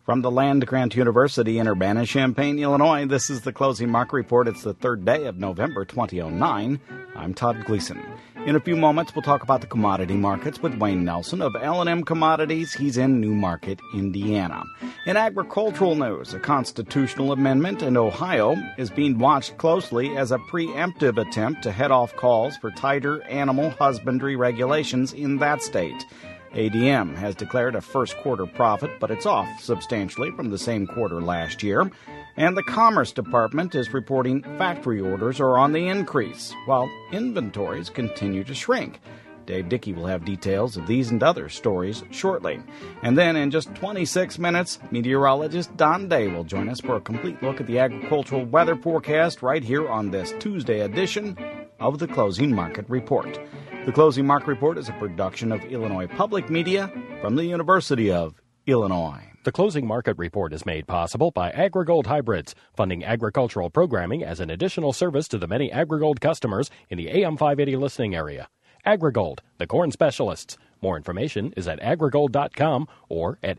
From the land-grant University in Urbana-Champaign, Illinois, this is the Closing Market Report. It's the third day of November 2009. I'm Todd Gleason. In a few moments, we'll talk about the commodity markets with Wayne Nelson of L&M Commodities. He's in Newmarket, Indiana. In agricultural news, a constitutional amendment in Ohio is being watched closely as a preemptive attempt to head off calls for tighter animal husbandry regulations in that state. ADM has declared a first-quarter profit, but it's off substantially from the same quarter last year. And the Commerce Department is reporting factory orders are on the increase, while inventories continue to shrink. Dave Dickey will have details of these and other stories shortly. And then in just 26 minutes, meteorologist Don Day will join us for a complete look at the agricultural weather forecast right here on this Tuesday edition of the Closing Market Report. The Closing Market Report is a production of Illinois Public Media from the University of Illinois. The Closing Market Report is made possible by AgriGold Hybrids, funding agricultural programming as an additional service to the many AgriGold customers in the AM 580 listening area. AgriGold, the corn specialists. More information is at agrigold.com or at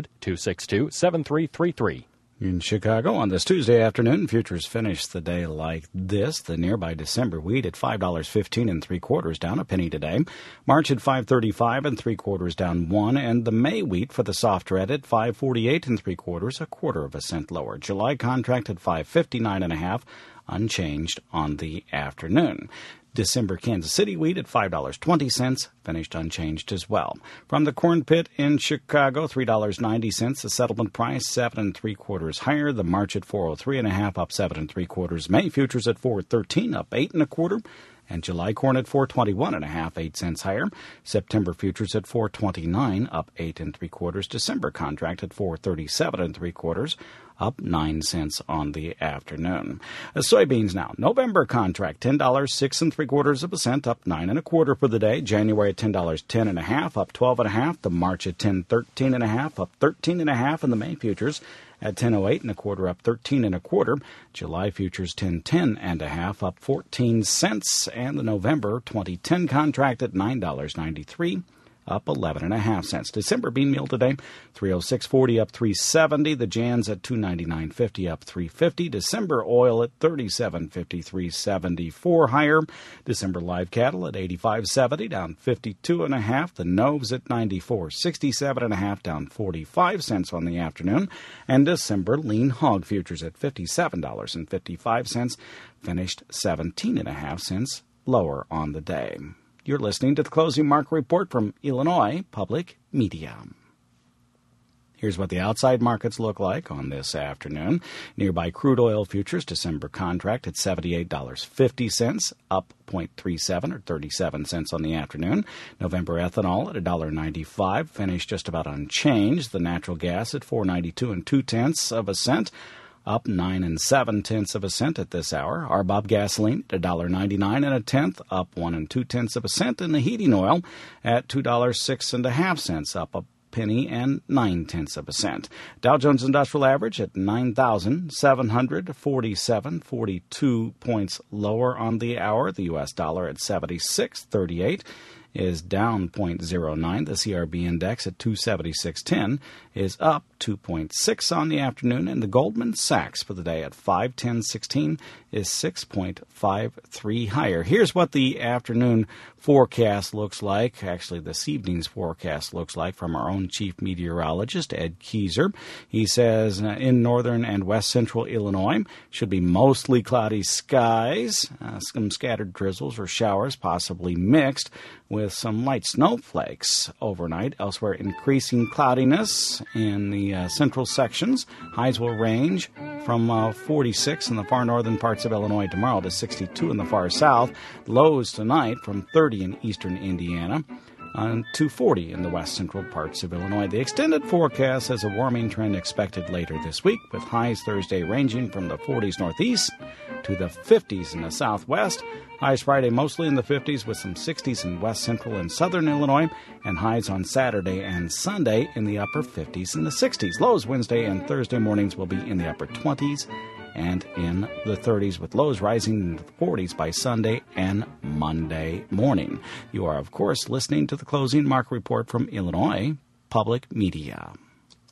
800-262-7333. In Chicago on this Tuesday afternoon, futures finished the day like this. The nearby December wheat at $5.15 3/4, down a penny today. March at $5.35 3/4, down 1, and the May wheat for the soft red at $5.48 3/4, a quarter of a cent lower. July contract at $5.59 1/2, unchanged on the afternoon. December Kansas City wheat at $5.20, finished unchanged as well. From the corn pit in Chicago, $3.90, the settlement price 7 3/4 higher. The March at $4.03 1/2, up 7 3/4. May futures at $4.13, up 8 1/4. And July corn at $4.21 1/2, 8 cents higher. September futures at $4.29, up 8 3/4. December contract at $4.37 3/4, up 9 cents on the afternoon. Soybeans now. November contract, $10.06 3/4%, up 9 1/4 for the day. January at $10.10 1/2, up 12 1/2. The March at $10.13 1/2, up 13 1/2. And the May futures at $10.08 1/4, up 13 1/4. July futures $10.10 1/2, up 14 cents. And the November 2010 contract at $9.93, up 11 1/2 cents. December bean meal today, $306.40, up 3.70. The Jans at $299.50, up 3.50. December oil at $37.50, 3.74 higher. December live cattle at $85.70, down 52 1/2. The Noves at $94.67 1/2, down 45 cents on the afternoon. And December lean hog futures at $57.55, finished 17 1/2 cents lower on the day. You're listening to the Closing Market Report from Illinois Public Media. Here's what the outside markets look like on this afternoon. Nearby crude oil futures, December contract at $78.50, up 0.37 or 37 cents on the afternoon. November ethanol at $1.95, finished just about unchanged. The natural gas at $4.92 2/10, up 9 7/10 cents at this hour. RBOB gasoline at $1.99 1/10, up 1 2/10 cents. And the heating oil at $2.06 1/2, up a penny and 9/10 cents. Dow Jones Industrial Average at 9,747, 42 points lower on the hour. The U.S. dollar at 76.38. is down 0.09. The CRB index at 276.10 is up 2.6 on the afternoon, and the Goldman Sachs for the day at 510.16 is 6.53 higher. Here's what the afternoon forecast looks like. Actually, this evening's forecast looks like from our own chief meteorologist, Ed Keyser. He says in northern and west central Illinois should be mostly cloudy skies, some scattered drizzles or showers, possibly mixed with some light snowflakes overnight. Elsewhere, increasing cloudiness in the central sections. Highs will range from 46 in the far northern parts of Illinois tomorrow to 62 in the far south. Lows tonight from 30 in eastern Indiana to 40 in the west central parts of Illinois. The extended forecast has a warming trend expected later this week, with highs Thursday ranging from the 40s northeast to the 50s in the southwest. Highs Friday mostly in the 50s with some 60s in west central and southern Illinois, and highs on Saturday and Sunday in the upper 50s and the 60s. Lows Wednesday and Thursday mornings will be in the upper 20s and in the 30s, with lows rising into the 40s by Sunday and Monday morning. You are, of course, listening to the Closing Market Report from Illinois Public Media.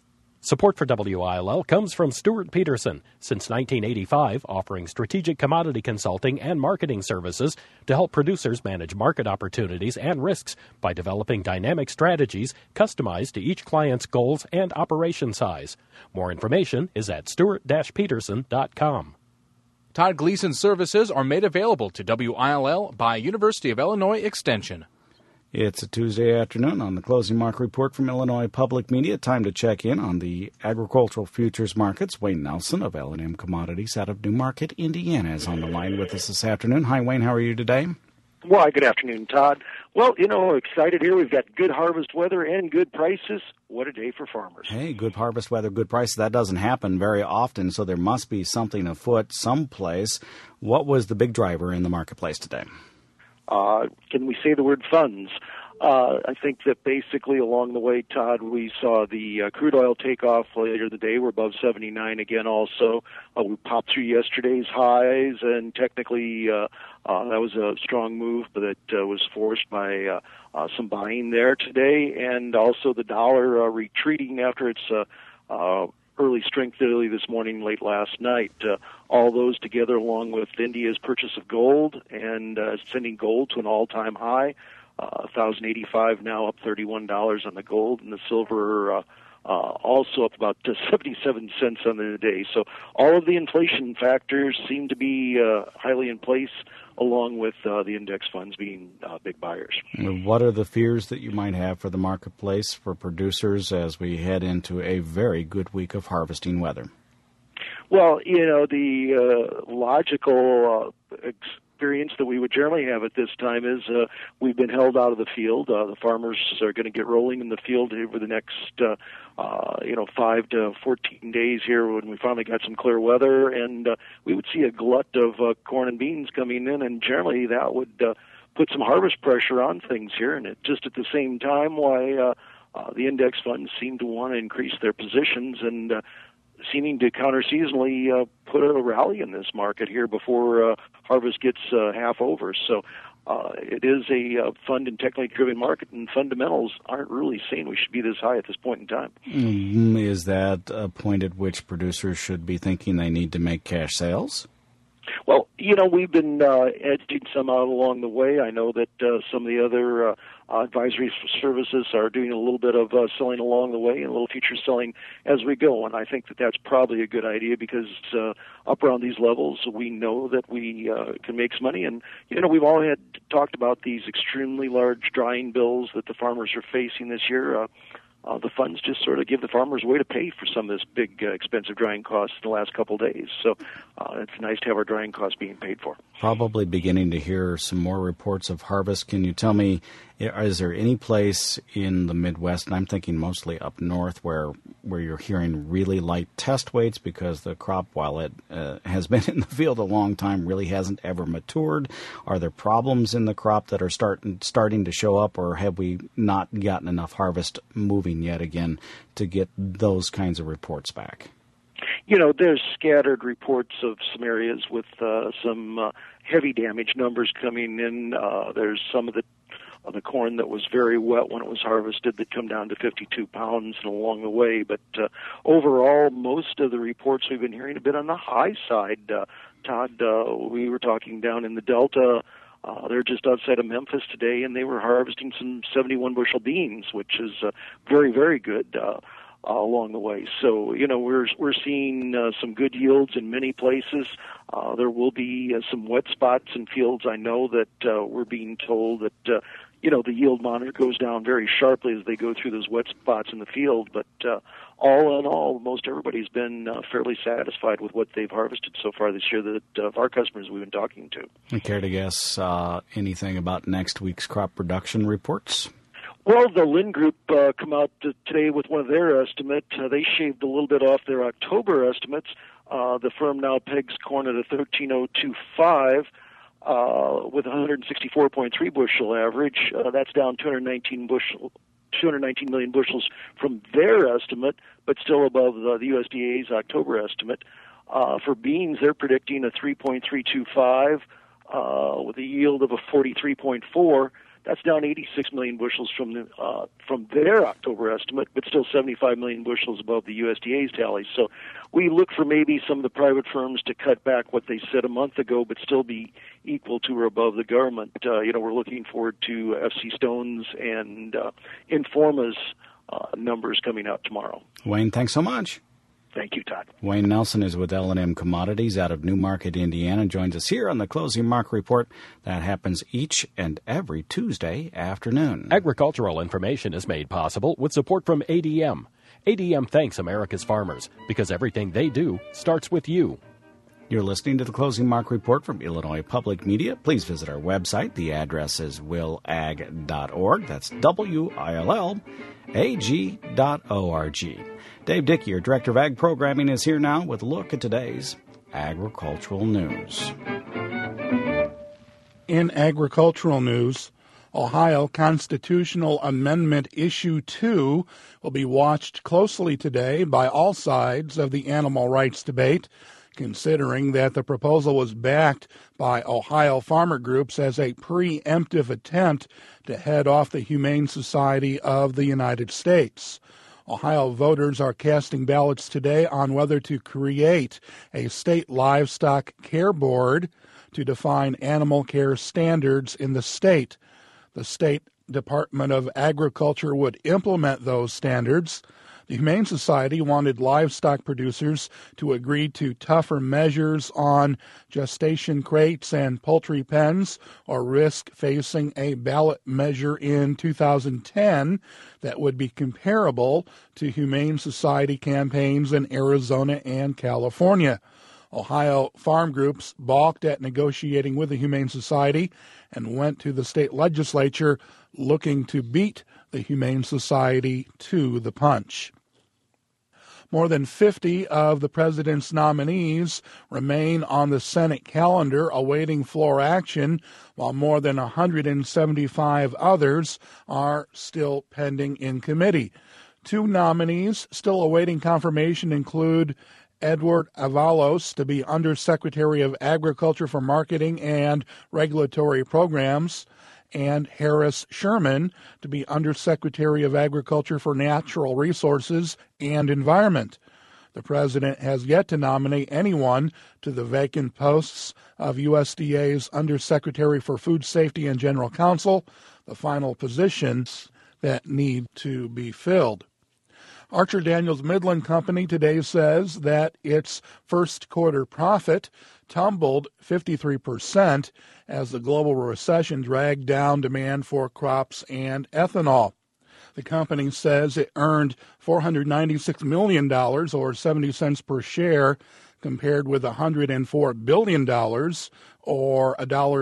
Support for WILL comes from Stuart Peterson, since 1985 offering strategic commodity consulting and marketing services to help producers manage market opportunities and risks by developing dynamic strategies customized to each client's goals and operation size. More information is at stuart-peterson.com. Todd Gleason services are made available to WILL by University of Illinois Extension. It's a Tuesday afternoon on the Closing Market Report from Illinois Public Media. Time to check in on the agricultural futures markets. Wayne Nelson of L&M Commodities out of Newmarket, Indiana, is on the line with us this afternoon. Hi, Wayne. How are you today? Well, good afternoon, Todd. Well, excited here. We've got good harvest weather and good prices. What a day for farmers. Hey, good harvest weather, good prices. That doesn't happen very often, so there must be something afoot someplace. What was the big driver in the marketplace today? Can we say the word funds? I think that basically along the way, Todd, we saw the crude oil take off later in the day. We're above 79 again also. We popped through yesterday's highs, and technically that was a strong move, but it was forced by some buying there today, and also the dollar retreating after its early strength early this morning, late last night. All those together, along with India's purchase of gold and sending gold to an all-time high, $1,085 now, up $31 on the gold, and the silver also up about 77 cents on the day. So all of the inflation factors seem to be highly in place, along with the index funds being big buyers. What are the fears that you might have for the marketplace, for producers, as we head into a very good week of harvesting weather? Well, the logical experience that we would generally have at this time is we've been held out of the field. The farmers are going to get rolling in the field over the next 5 to 14 days here when we finally got some clear weather, and we would see a glut of corn and beans coming in, and generally that would put some harvest pressure on things here. And just at the same time, why the index funds seem to want to increase their positions and seeming to counter-seasonally put a rally in this market here before harvest gets half over. So it is a fund and technically driven market, and fundamentals aren't really saying we should be this high at this point in time. Is that a point at which producers should be thinking they need to make cash sales? Well, we've been edging some out along the way. I know that some of the other advisory services are doing a little bit of selling along the way and a little future selling as we go. And I think that that's probably a good idea because up around these levels, we know that we can make some money. And, we've all had talked about these extremely large drying bills that the farmers are facing this year. The funds just sort of give the farmers a way to pay for some of this big, expensive drying costs in the last couple of days. So it's nice to have our drying costs being paid for. Probably beginning to hear some more reports of harvest. Can you tell me, is there any place in the Midwest, and I'm thinking mostly up north, where you're hearing really light test weights because the crop, while it has been in the field a long time, really hasn't ever matured? Are there problems in the crop that are starting to show up, or have we not gotten enough harvest moving yet again to get those kinds of reports back? There's scattered reports of some areas with some heavy damage numbers coming in. There's some of the corn that was very wet when it was harvested that come down to 52 pounds and along the way. But overall, most of the reports we've been hearing have been on the high side. Todd, we were talking down in the Delta. They're just outside of Memphis today, and they were harvesting some 71 bushel beans, which is very, very good along the way. So, we're seeing some good yields in many places. There will be some wet spots in fields. I know that we're being told that, the yield monitor goes down very sharply as they go through those wet spots in the field. But all in all, most everybody's been fairly satisfied with what they've harvested so far this year that of our customers we've been talking to. Care to guess anything about next week's crop production reports? Well, the Lynn Group come out today with one of their estimates. They shaved a little bit off their October estimates. The firm now pegs corn at a 13,025 with 164.3 bushel average. That's down 219 million bushels from their estimate, but still above the USDA's October estimate. For beans, they're predicting a 3.325 with a yield of a 43.4. That's down 86 million bushels from their October estimate, but still 75 million bushels above the USDA's tally. So we look for maybe some of the private firms to cut back what they said a month ago, but still be equal to or above the government. We're looking forward to FC Stone's and Informa's numbers coming out tomorrow. Wayne, thanks so much. Thank you, Todd. Wayne Nelson is with L&M Commodities out of Newmarket, Indiana, and joins us here on the Closing Market Report. That happens each and every Tuesday afternoon. Agricultural information is made possible with support from ADM. ADM thanks America's farmers because everything they do starts with you. You're listening to the Closing Market Report from Illinois Public Media. Please visit our website. The address is willag.org. That's WILLAG.org. Dave Dickey, your Director of Ag Programming, is here now with a look at today's agricultural news. In agricultural news, Ohio Constitutional Amendment Issue 2 will be watched closely today by all sides of the animal rights debate, considering that the proposal was backed by Ohio farmer groups as a preemptive attempt to head off the Humane Society of the United States. Ohio voters are casting ballots today on whether to create a state livestock care board to define animal care standards in the state. The State Department of Agriculture would implement those standards. The Humane Society wanted livestock producers to agree to tougher measures on gestation crates and poultry pens, or risk facing a ballot measure in 2010 that would be comparable to Humane Society campaigns in Arizona and California. Ohio farm groups balked at negotiating with the Humane Society and went to the state legislature looking to beat the Humane Society to the punch. More than 50 of the president's nominees remain on the Senate calendar awaiting floor action, while more than 175 others are still pending in committee. 2 nominees still awaiting confirmation include Edward Avalos to be Undersecretary of Agriculture for Marketing and Regulatory Programs, and Harris Sherman to be Undersecretary of Agriculture for Natural Resources and Environment. The president has yet to nominate anyone to the vacant posts of USDA's Undersecretary for Food Safety and General Counsel, the final positions that need to be filled. Archer Daniels Midland Company today says that its first quarter profit tumbled 53% as the global recession dragged down demand for crops and ethanol. The company says it earned $496 million, or 70 cents per share, compared with $104 billion, or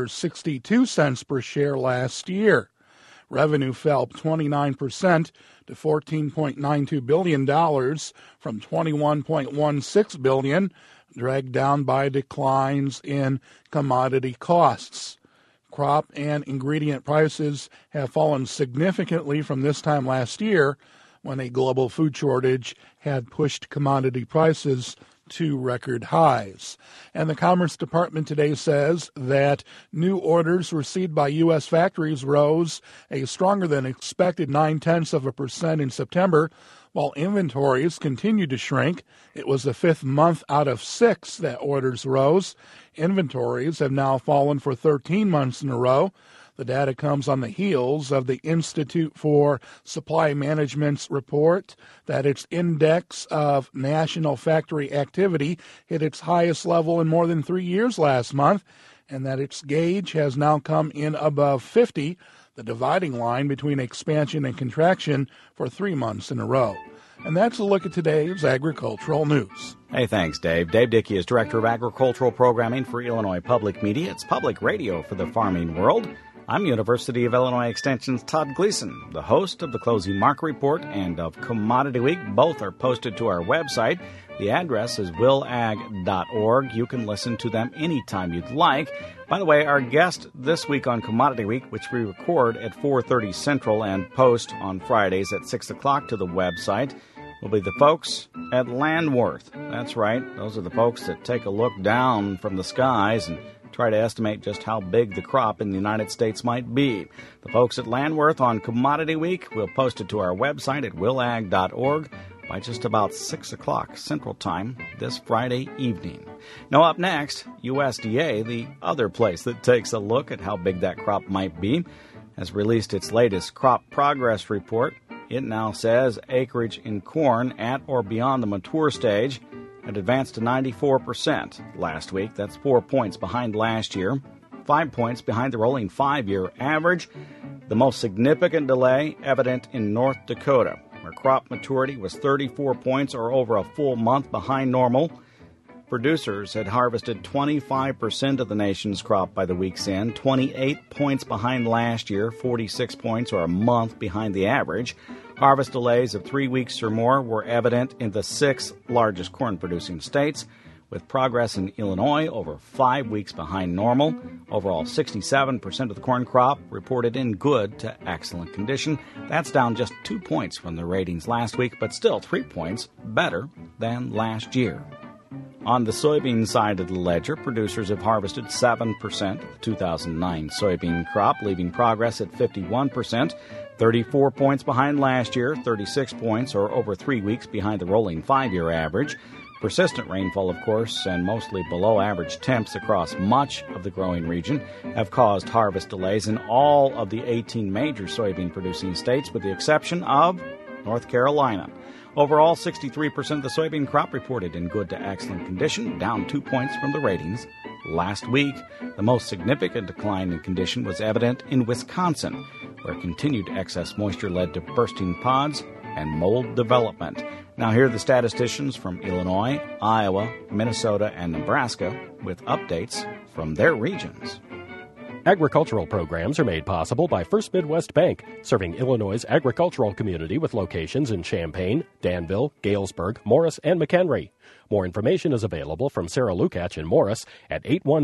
$1.62 per share last year. Revenue fell 29% to $14.92 billion from $21.16 billion, dragged down by declines in commodity costs. Crop and ingredient prices have fallen significantly from this time last year, when a global food shortage had pushed commodity prices to record highs. And the Commerce Department today says that new orders received by U.S. factories rose a stronger than expected 0.9% in September, while inventories continued to shrink. It was the 5th month out of 6 that orders rose. Inventories have now fallen for 13 months in a row. The data comes on the heels of the Institute for Supply Management's report that its index of national factory activity hit its highest level in more than 3 years last month, and that its gauge has now come in above 50, the dividing line between expansion and contraction, for 3 months in a row. And that's a look at today's agricultural news. Hey, thanks, Dave. Dave Dickey is Director of Agricultural Programming for Illinois Public Media. It's public radio for the farming world. I'm University of Illinois Extension's Todd Gleason, the host of the Closing Market Report and of Commodity Week. Both are posted to our website. The address is willag.org. You can listen to them anytime you'd like. By the way, our guest this week on Commodity Week, which we record at 4:30 Central and post on Fridays at 6 o'clock to the website, will be the folks at Landworth. That's right. Those are the folks that take a look down from the skies and try to estimate just how big the crop in the United States might be. The folks at Landworth on Commodity Week will post it to our website at willag.org by just about 6 o'clock Central Time this Friday evening. Now up next, USDA, the other place that takes a look at how big that crop might be, has released its latest crop progress report. It now says acreage in corn at or beyond the mature stage had advanced to 94% last week. That's 4 points behind last year, 5 points behind the rolling 5-year average. The most significant delay evident in North Dakota, where crop maturity was 34 points or over a full month behind normal. Producers had harvested 25% of the nation's crop by the week's end, 28 points behind last year, 46 points or a month behind the average. Harvest delays of 3 weeks or more were evident in the 6 largest corn-producing states, with progress in Illinois over 5 weeks behind normal. Overall, 67% of the corn crop reported in good to excellent condition. That's down just 2 points from the ratings last week, but still 3 points better than last year. On the soybean side of the ledger, producers have harvested 7% of the 2009 soybean crop, leaving progress at 51%, 34 points behind last year, 36 points or over 3 weeks behind the rolling 5-year average. Persistent rainfall, of course, and mostly below average temps across much of the growing region have caused harvest delays in all of the 18 major soybean producing states, with the exception of North Carolina. Overall, 63% of the soybean crop reported in good to excellent condition, down 2 points from the ratings last week. The most significant decline in condition was evident in Wisconsin, where continued excess moisture led to bursting pods and mold development. Now here are the statisticians from Illinois, Iowa, Minnesota, and Nebraska with updates from their regions. Agricultural programs are made possible by First Midwest Bank, serving Illinois' agricultural community with locations in Champaign, Danville, Galesburg, Morris, and McHenry. More information is available from Sarah Lukács in Morris at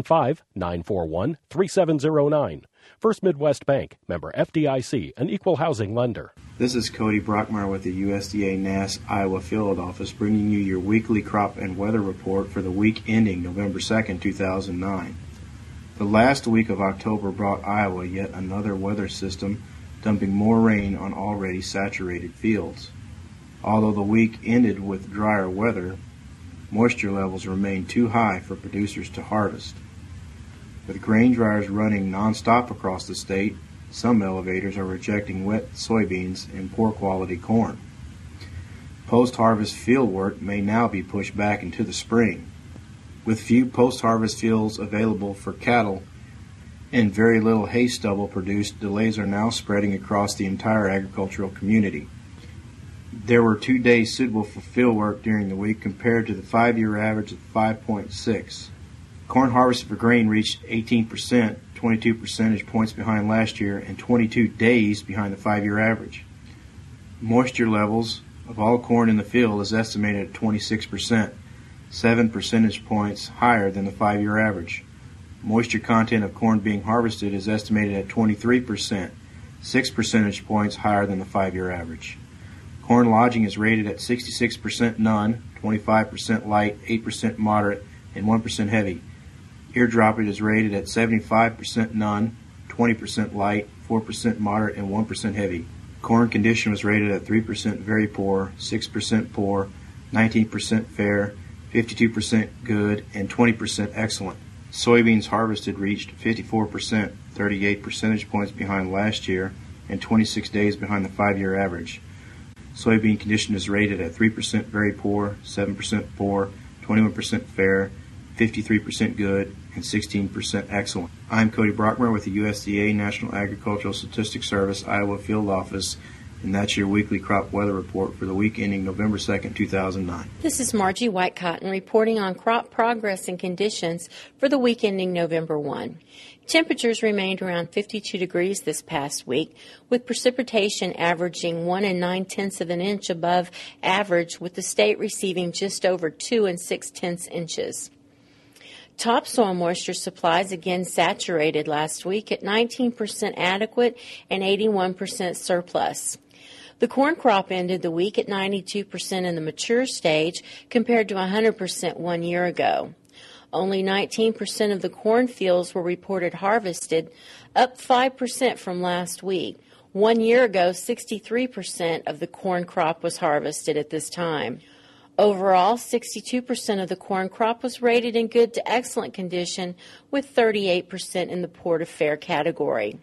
815-941-3709. First Midwest Bank, member FDIC, an equal housing lender. This is Cody Brockmeyer with the USDA NASS Iowa Field Office, bringing you your weekly crop and weather report for the week ending November 2nd, 2009. The last week of October brought Iowa yet another weather system, dumping more rain on already saturated fields. Although the week ended with drier weather, moisture levels remain too high for producers to harvest. With grain dryers running nonstop across the state, some elevators are rejecting wet soybeans and poor quality corn. Post-harvest field work may now be pushed back into the spring. With few post-harvest fields available for cattle and very little hay stubble produced, delays are now spreading across the entire agricultural community. There were 2 days suitable for field work during the week compared to the 5-year average of 5.6. Corn harvested for grain reached 18%, 22 percentage points behind last year, and 22 days behind the 5-year average. Moisture levels of all corn in the field is estimated at 26%. 7 percentage points higher than the 5-year average. Moisture content of corn being harvested is estimated at 23%, 6 percentage points higher than the 5-year average. Corn lodging is rated at 66% none, 25% light, 8% moderate, and 1% heavy. Ear droppage is rated at 75% none, 20% light, 4% moderate, and 1% heavy. Corn condition was rated at 3% very poor, 6% poor, 19% fair, 52% good, and 20% excellent. Soybeans harvested reached 54%, 38 percentage points behind last year, and 26 days behind the 5-year average. Soybean condition is rated at 3% very poor, 7% poor, 21% fair, 53% good, and 16% excellent. I'm Cody Brockmeyer with the USDA National Agricultural Statistics Service Iowa Field Office, and that's your weekly crop weather report for the week ending November 2nd, 2009. This is Margie White-Cotton reporting on crop progress and conditions for the week ending November 1. Temperatures remained around 52 degrees this past week, with precipitation averaging 1 9/10 of an inch above average, with the state receiving just over 2 6/10 inches. Topsoil moisture supplies again saturated last week at 19% adequate and 81% surplus. The corn crop ended the week at 92% in the mature stage compared to 100% 1 year ago. Only 19% of the cornfields were reported harvested, up 5% from last week. 1 year ago, 63% of the corn crop was harvested at this time. Overall, 62% of the corn crop was rated in good to excellent condition, with 38% in the poor to fair category.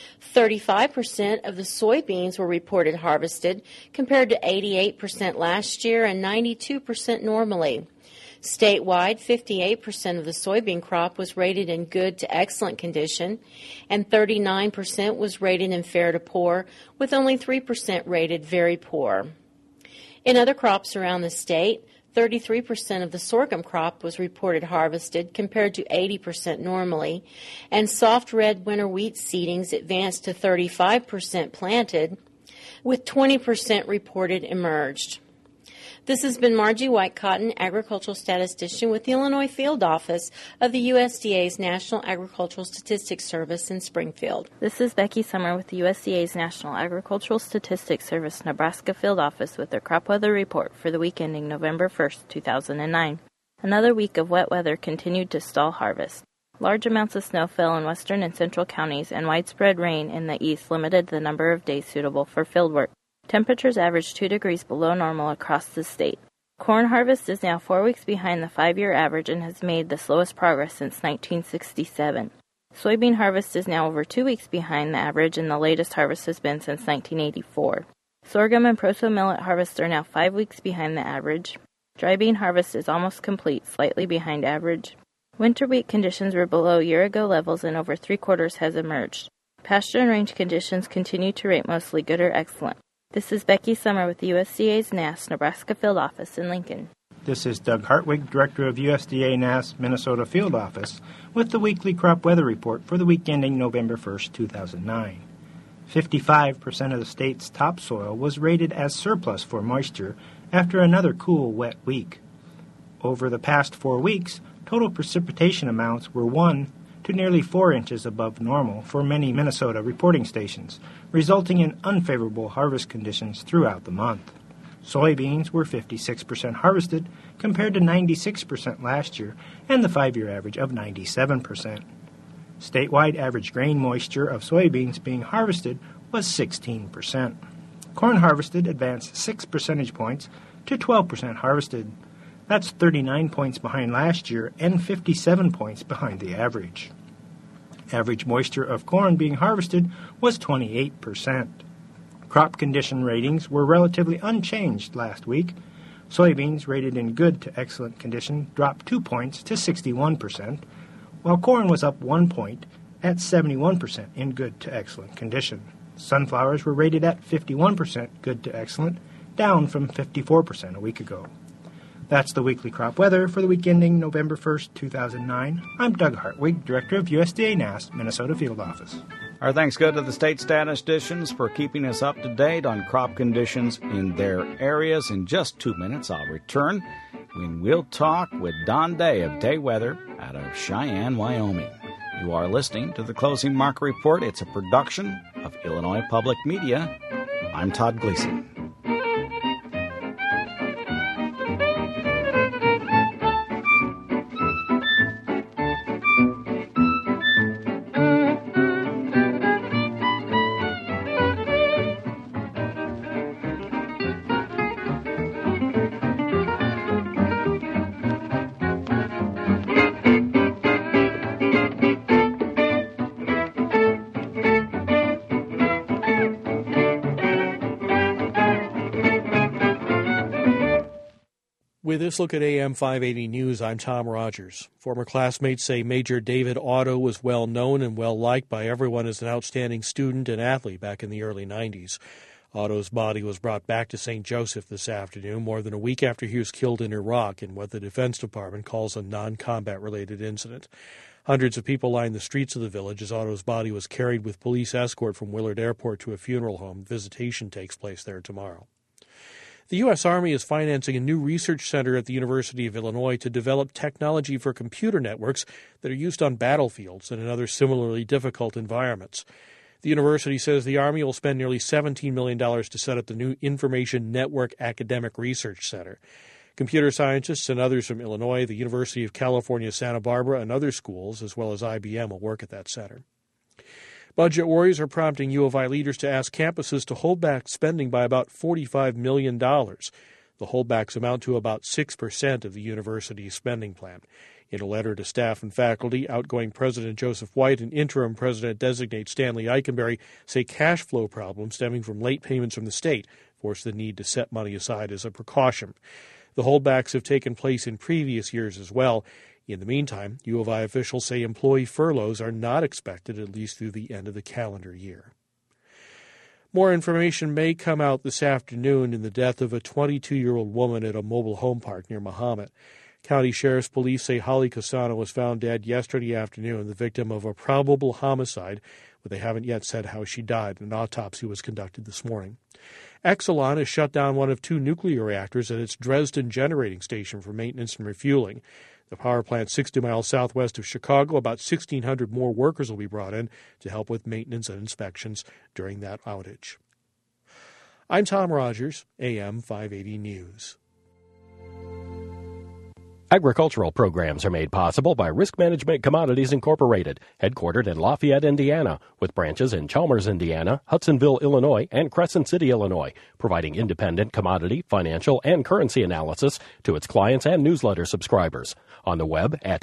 35% of the soybeans were reported harvested, compared to 88% last year and 92% normally. Statewide, 58% of the soybean crop was rated in good to excellent condition, and 39% was rated in fair to poor, with only 3% rated very poor. In other crops around the state, 33% of the sorghum crop was reported harvested compared to 80% normally, and soft red winter wheat seedings advanced to 35% planted, with 20% reported emerged. This has been Margie White-Cotton, Agricultural Statistician with the Illinois Field Office of the USDA's National Agricultural Statistics Service in Springfield. This is Becky Summer with the USDA's National Agricultural Statistics Service Nebraska Field Office with their crop weather report for the week ending November 1st, 2009. Another week of wet weather continued to stall harvest. Large amounts of snow fell in western and central counties, and widespread rain in the east limited the number of days suitable for field work. Temperatures averaged 2 degrees below normal across the state. Corn harvest is now 4 weeks behind the 5-year average and has made the slowest progress since 1967. Soybean harvest is now over 2 weeks behind the average, and the latest harvest has been since 1984. Sorghum and proso millet harvests are now 5 weeks behind the average. Dry bean harvest is almost complete, slightly behind average. Winter wheat conditions were below year-ago levels, and over 3/4 has emerged. Pasture and range conditions continue to rate mostly good or excellent. This is Becky Summer with the USDA's NASS Nebraska Field Office in Lincoln. This is Doug Hartwig, Director of USDA NASS Minnesota Field Office, with the weekly crop weather report for the week ending November 1st, 2009. 55% of the state's topsoil was rated as surplus for moisture after another cool, wet week. Over the past 4 weeks, total precipitation amounts were 1 to nearly 4 inches above normal for many Minnesota reporting stations, resulting in unfavorable harvest conditions throughout the month. Soybeans were 56% harvested compared to 96% last year and the 5-year average of 97%. Statewide average grain moisture of soybeans being harvested was 16%. Corn harvested advanced 6 percentage points to 12% harvested. That's 39 points behind last year and 57 points behind the average. Average moisture of corn being harvested was 28%. Crop condition ratings were relatively unchanged last week. Soybeans rated in good to excellent condition dropped 2 points to 61%, while corn was up 1 point at 71% in good to excellent condition. Sunflowers were rated at 51% good to excellent, down from 54% a week ago. That's the weekly crop weather for the week ending November 1st, 2009. I'm Doug Hartwig, Director of USDA NASS Minnesota Field Office. Our thanks go to the state statisticians for keeping us up to date on crop conditions in their areas. In just 2 minutes, I'll return when we'll talk with Don Day of Day Weather out of Cheyenne, Wyoming. You are listening to the Closing Market Report. It's a production of Illinois Public Media. I'm Todd Gleason. With this look at AM 580 News, I'm Tom Rogers. Former classmates say Major David Otto was well known and well liked by everyone as an outstanding student and athlete back in the early 90s. Otto's body was brought back to St. Joseph this afternoon, more than a week after he was killed in Iraq in what the Defense Department calls a non-combat related incident. Hundreds of people lined the streets of the village as Otto's body was carried with police escort from Willard Airport to a funeral home. Visitation takes place there tomorrow. The U.S. Army is financing a new research center at the University of Illinois to develop technology for computer networks that are used on battlefields and in other similarly difficult environments. The university says the Army will spend nearly $17 million to set up the new Information Network Academic Research Center. Computer scientists and others from Illinois, the University of California, Santa Barbara, and other schools, as well as IBM, will work at that center. Budget worries are prompting U of I leaders to ask campuses to hold back spending by about $45 million. The holdbacks amount to about 6% of the university's spending plan. In a letter to staff and faculty, outgoing President Joseph White and interim President-designate Stanley Eikenberry say cash flow problems stemming from late payments from the state force the need to set money aside as a precaution. The holdbacks have taken place in previous years as well. In the meantime, U of I officials say employee furloughs are not expected at least through the end of the calendar year. More information may come out this afternoon in the death of a 22-year-old woman at a mobile home park near Mahomet. County Sheriff's Police say Holly Casano was found dead yesterday afternoon, the victim of a probable homicide, but they haven't yet said how she died. An autopsy was conducted this morning. Exelon has shut down one of 2 nuclear reactors at its Dresden generating station for maintenance and refueling. The power plant 60 miles southwest of Chicago, about 1,600 more workers will be brought in to help with maintenance and inspections during that outage. I'm Tom Rogers, AM 580 News. Agricultural programs are made possible by Risk Management Commodities Incorporated, headquartered in Lafayette, Indiana, with branches in Chalmers, Indiana, Hudsonville, Illinois, and Crescent City, Illinois, providing independent commodity, financial, and currency analysis to its clients and newsletter subscribers. On the web at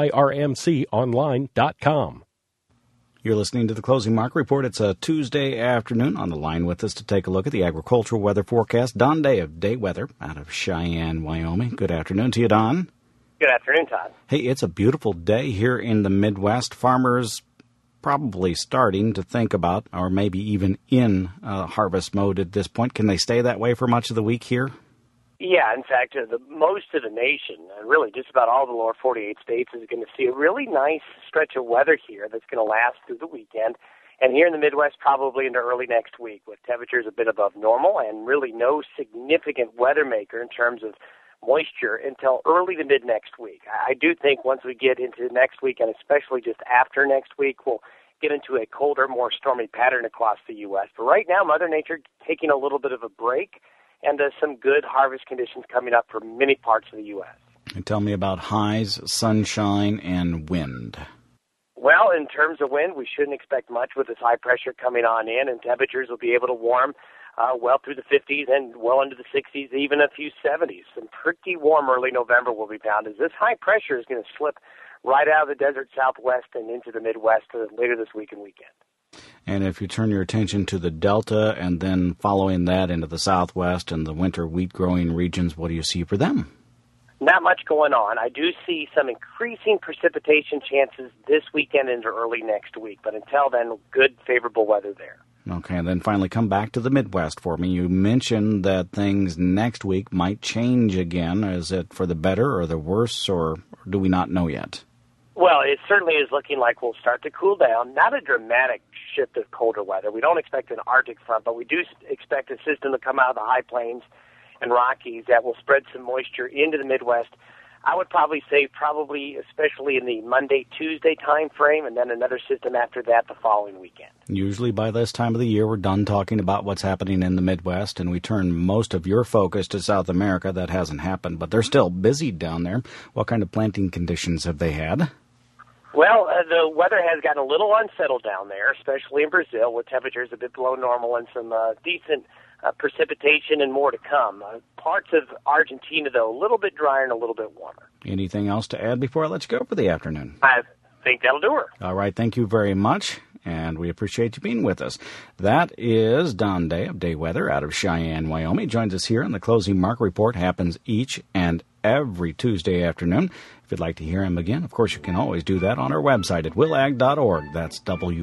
myrmconline.com. You're listening to the Closing Market Report. It's a Tuesday afternoon. On the line with us to take a look at the agricultural weather forecast, Don Day of Day Weather out of Cheyenne, Wyoming. Good afternoon to you, Don. Good afternoon, Todd. Hey, it's a beautiful day here in the Midwest. Farmers probably starting to think about, or maybe even in harvest mode at this point. Can they stay that way for much of the week here? Yeah, in fact, most of the nation, and really just about all the lower 48 states, is going to see a really nice stretch of weather here that's going to last through the weekend. And here in the Midwest, probably into early next week, with temperatures a bit above normal and really no significant weather maker in terms of moisture until early to mid next week. I do think once we get into next week, and especially just after next week, we'll get into a colder, more stormy pattern across the U.S. But right now, Mother Nature taking a little bit of a break, and some good harvest conditions coming up for many parts of the U.S. And tell me about highs, sunshine, and wind. Well, in terms of wind, we shouldn't expect much with this high pressure coming on in, and temperatures will be able to warm well through the 50s and well into the 60s, even a few 70s. Some pretty warm early November will be found as this high pressure is going to slip right out of the desert southwest and into the Midwest later this week and weekend. And if you turn your attention to the Delta and then following that into the Southwest and the winter wheat-growing regions, what do you see for them? Not much going on. I do see some increasing precipitation chances this weekend into early next week, but until then, good, favorable weather there. Okay, and then finally come back to the Midwest for me. You mentioned that things next week might change again. Is it for the better or the worse, or do we not know yet? Well, it certainly is looking like we'll start to cool down. Not a dramatic shift of colder weather. We don't expect an Arctic front, but we do expect a system to come out of the high plains and Rockies that will spread some moisture into the Midwest. I would probably say especially in the Monday, Tuesday time frame, and then another system after that the following weekend. Usually by this time of the year, we're done talking about what's happening in the Midwest, and we turn most of your focus to South America. That hasn't happened, but they're still busy down there. What kind of planting conditions have they had? Well, the weather has gotten a little unsettled down there, especially in Brazil, with temperatures a bit below normal and some decent precipitation and more to come. Parts of Argentina, though, a little bit drier and a little bit warmer. Anything else to add before I let you go for the afternoon? I think that'll do her. All right, thank you very much, and we appreciate you being with us. That is Don Day of Day Weather out of Cheyenne, Wyoming. Joins us here on the Closing Market Report. Happens each and every Tuesday afternoon. If you'd like to hear him again, of course, you can always do that on our website at willag.org. That's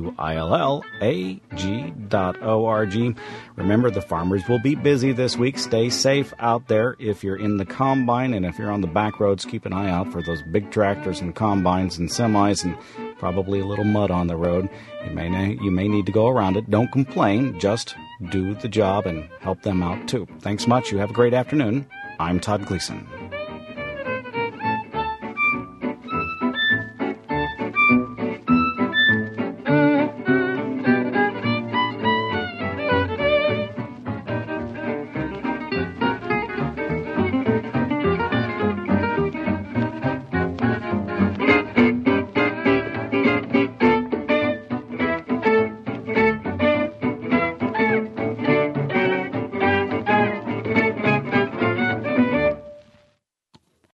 WILLAG.org. Remember, the farmers will be busy this week. Stay safe out there. If you're in the combine and if you're on the back roads, keep an eye out for those big tractors and combines and semis and probably a little mud on the road. You may need to go around it. Don't complain. Just do the job and help them out, too. Thanks much. You have a great afternoon. I'm Todd Gleason.